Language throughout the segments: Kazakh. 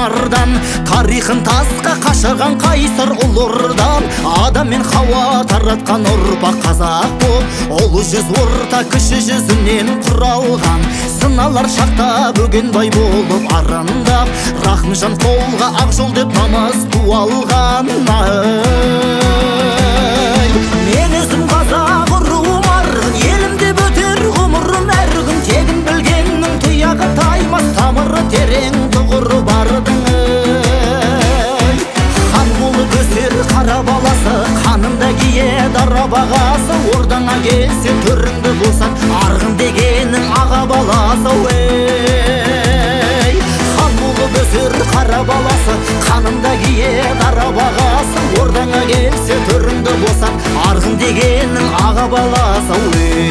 нардан, тарихын тасқа қашаған қайсар ұлырдан. Адам мен Хауа таратқан ұрпақ қазақ боп, ұлы жүз орта кіші жүзінен құралған. Сыналар шақта бөгенбай болып арындап, Рахымжан қолға ақ жол деп намаз туалған. Мен өзім қазақ руым арғын, елімде бөтер ғұмырым әр күн. Тегін білгеннің тұяғы таймас, тамыры терең тұғыры бардың. Хан болып өсер қара баласы, қанында кие дара бағасы. Ордаңа келсе төріңді босат, арғын дегенің аға баласы. Хан болып өсер қара баласы, қанында кие дара бағасы. Ордаңа келсе төріңді босат, арғын дегенің аға баласы.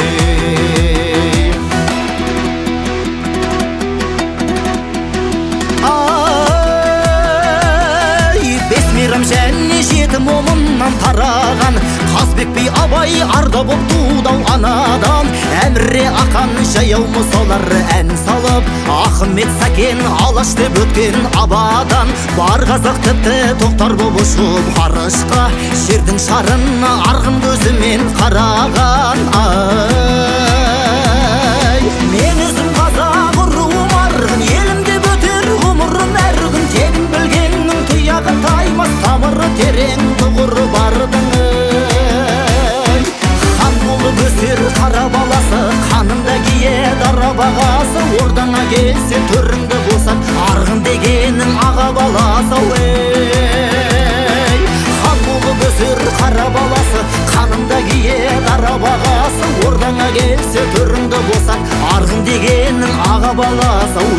Бес мейрам және жеті момыннан тараған, Қазбек би Абай арда боп тудау анадан. Әміре Ақан жаяу мұсалар ән салып, Ахмет Сәкен алаш деп өткен абадан. Бар қазақ тіпті тоқтар боп ұшып ғарышқа, жердің шарына арғын көзімен қараған. Мен өзім қазақ руым арғын, елімде бөтер ғұмырым әр күн. Тегін білгеннің тұяғы таймас, тамыры терең тұғыры бардың. Хан болып өсер қара баласы, қанында кие дара бағасы. Ордаңа келсе төріңді босат, арғын дегенің аға баласы. Хан болып өсер қара баласы, қанында кие дара бағасы. Ордаңа келсе төріңді босат, арғын дегенің аға баласы.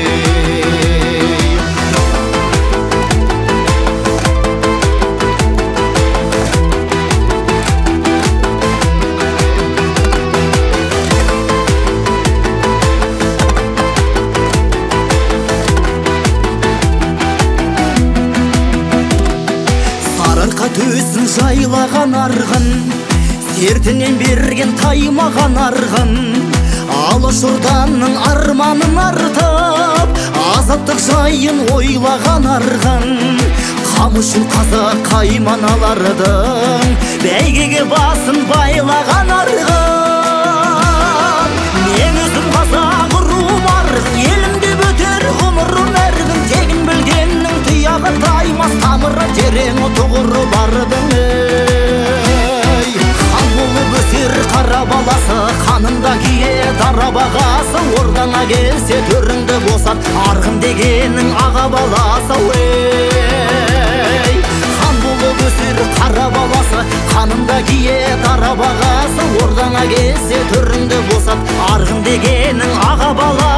Төсін жайлаған арғын, сертінен берген таймаған арғын. Алаш орданың арманын артып, азаттық жайын ойлаған арғын. Қам үшін қазақ қайманалардың, бәйгеге басын байлаған арғын. Мен өзім қазақ руым арғын, елімде бөтер ғұмырым әр күн. Тегін білгеннің тұяғы таймас, тамыры терең тұғыры бардың. Хан болып өсер қара баласы, қанында кие дара бағасы. Ордаңа келсе төріңді босат, арғын дегенің аға баласы. Хан болып өсер қара баласы, қанында кие дара бағасы. Ордаңа келсе төріңді босат, арғын дегенің аға баласы.